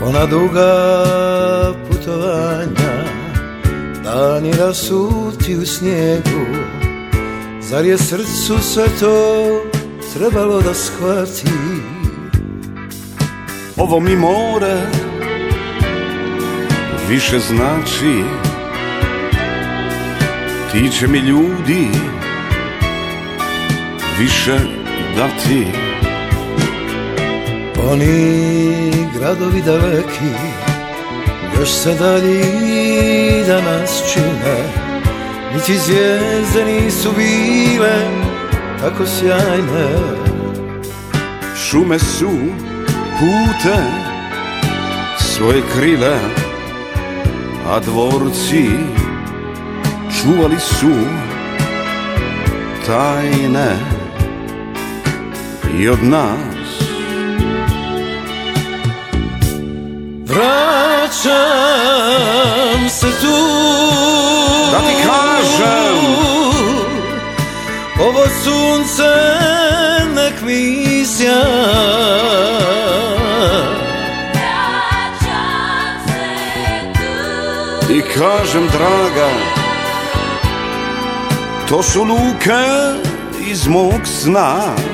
Ona duga putovanja, dani rasuti u snijegu, zar je srcu sve to trebalo da shvati? Ovo mi more više znači, ti će mi ljudi više dati. Oni gradovi daleki još se dalji da nas čine, niti zvijezde nisu bile tako sjajne. Šume su pute svoje krile, a dvorci čuvali su tajne i od nas. Vraćam se tu da ti kažem, ovo sunce nek mi sja. Vraćam se tu i kažem draga, to su luke iz mog sna.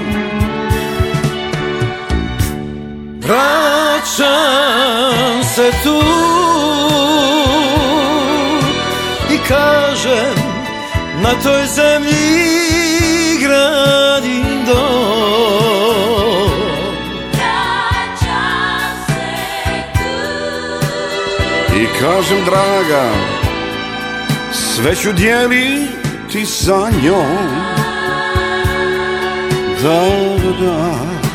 Vraćam se tu i kažem, na toj zemlji gradim dom. vraćam se tu I kažem draga, sve ću dijeliti sa njom. Da, da, da.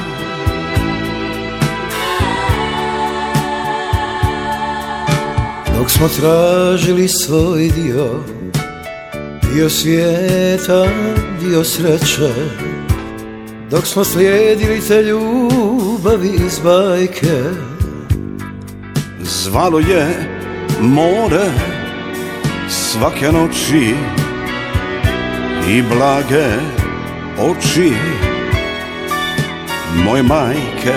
Dok smo tražili svoj dio, dio svijeta, dio sreće, dok smo slijedili te ljubavi iz bajke, Zvalo je more svake noći i blage oči moje majke.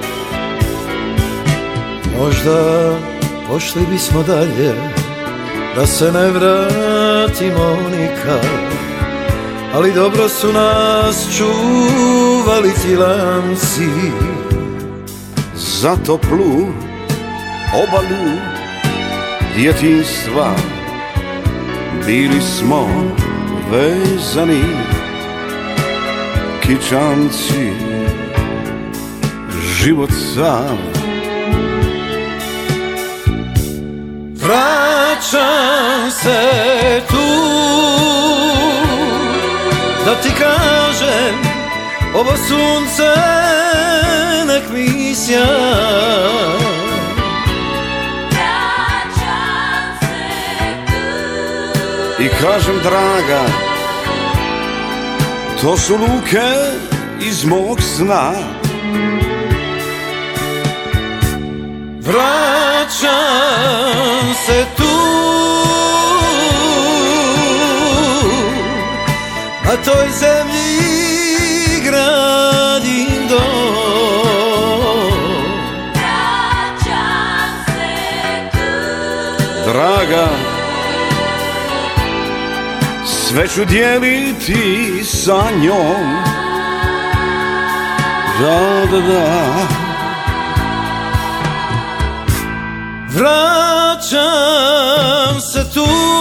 možda pošli bismo dalje, da se ne vratimo nikad, ali dobro su nas čuvali ti lanci. Za toplu obalu djetinjstva bili smo vezani kičanci, život sam. Vraćam se tu da ti kažem, ovo sunce nek mi sja. vraćam se tu I kažem draga, to su luke iz mog sna. Vraćam se tu, na toj zemlji gradim dom. vraćam se tu Draga, sve ću dijeliti sa njom. Da, da, da. Vraćam se tu